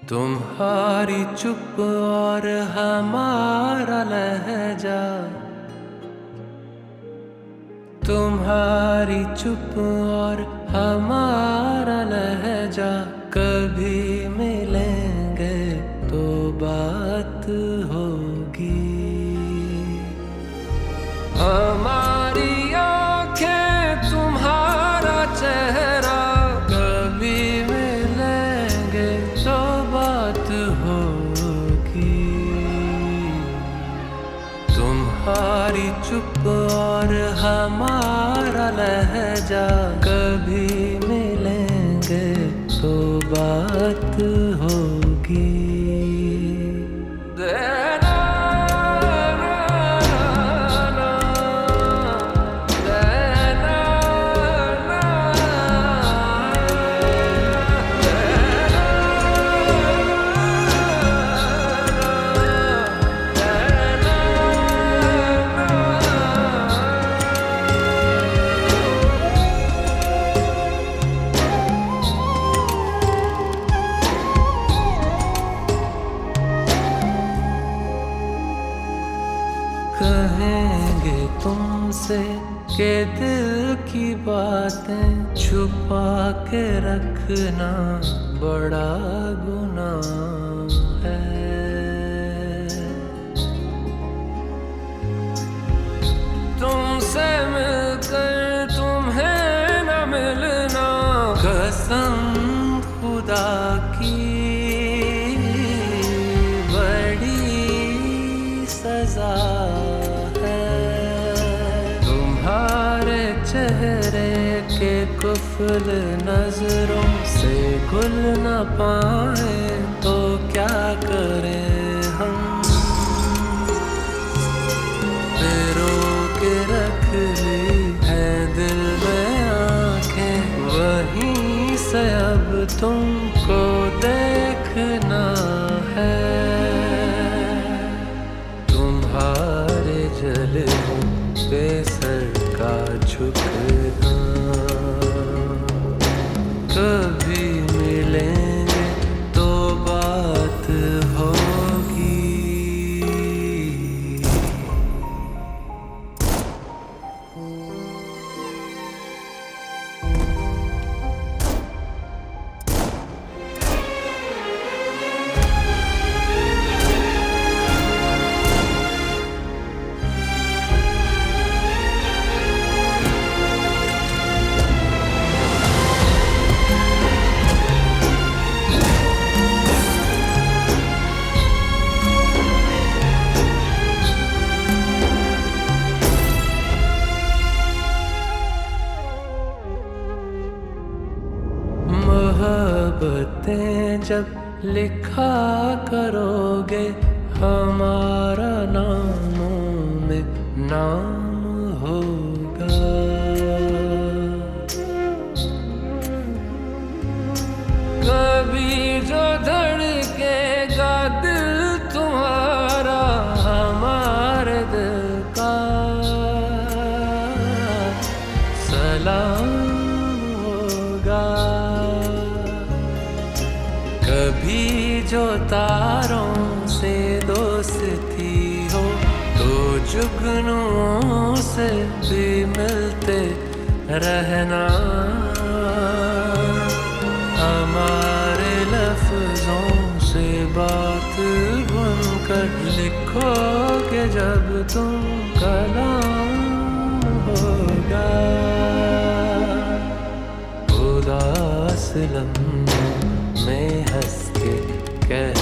तुम्हारी चुप और हमारा लहजा, तुम्हारी चुप और हमारा लहजा, कभी मिलेंगे तो बात होगी। हमारी आंखें तुम्हारा चेहरा, कभी मिलेंगे तो बात होगी। तुम्हारी चुप और हमारा लहजा, कभी मिलेंगे तो बात होगी। कहेंगे तुमसे के दिल की बातें छुपा के रखना बड़ा गुनाह है। तुमसे मिलकर तुम्हें न मिलना, कसम खुदा की बड़ी सजा चेहरे के कुफल नजरों से खुल न पाए तो क्या करें हम। तेरो के रख ली है दिल में आंखें, वहीं से अब तुमको देखना है। तुम्हारे जले पे सर का झुकना, कभी मिलेंगे तो बात होगी। मोहब्बतें जब लिखा करोगे, हमारा नामों में नाम होगा। कभी जो धड़केगा दिल तुम्हारा, हमारे दिल का सलाम होगा। कभी जो तारों से दोस्ती हो, तो जुगनुओं से भी मिलते रहना। हमारे लफ्जों से बात बुनकर लिखोगे जब तुम कलाम होगा। उदास लम्हों में हंस के कह